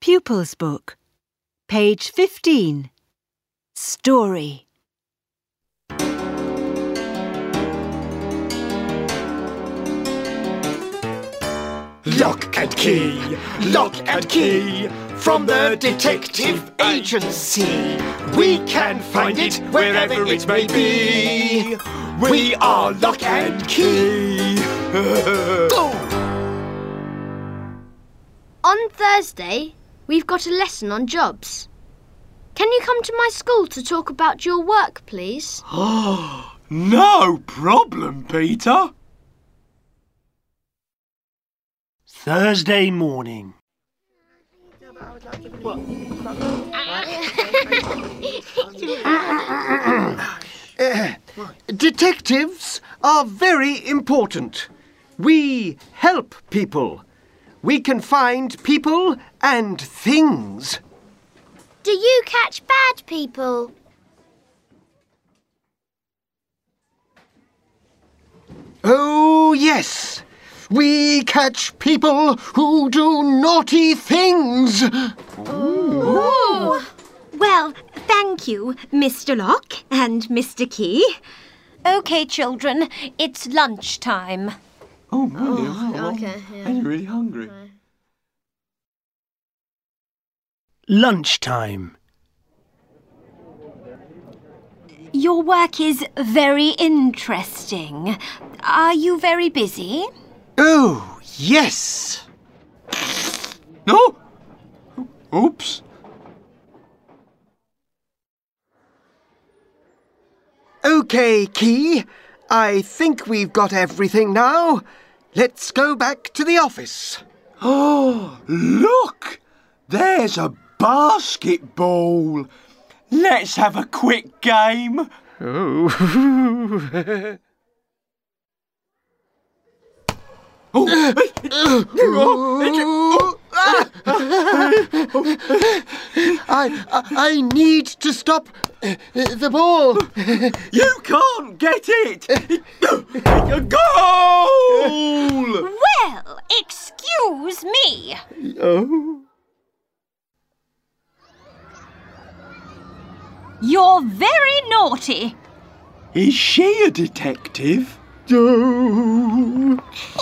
Pupils Book, page 15. Story. Lock and key, from the detective agency. We can find it wherever it may be. We are Lock and Key. On Thursday, we've got a lesson on jobs. Can you come to my school to talk about your work, please? No problem, Peter. Thursday morning. Detectives are very important. We help people. We can find people and things. Do you catch bad people? Oh, yes. We catch people who do naughty things. Ooh. Well, thank you, Mr. Locke and Mr. Key. OK, children, it's lunchtime. Oh, really? Okay, yeah. I'm really hungry. Lunchtime. Your work is very interesting. Are you very busy? Oh, yes. No? Oops. OK, Key. I think we've got everything now. Let's go back to the office. Oh, look! There's a basketball. Let's have a quick game. Oh. I need to stop the ball. You can't get it. Goal! Well, excuse me. Oh. You're very naughty. Is she a detective? Oh.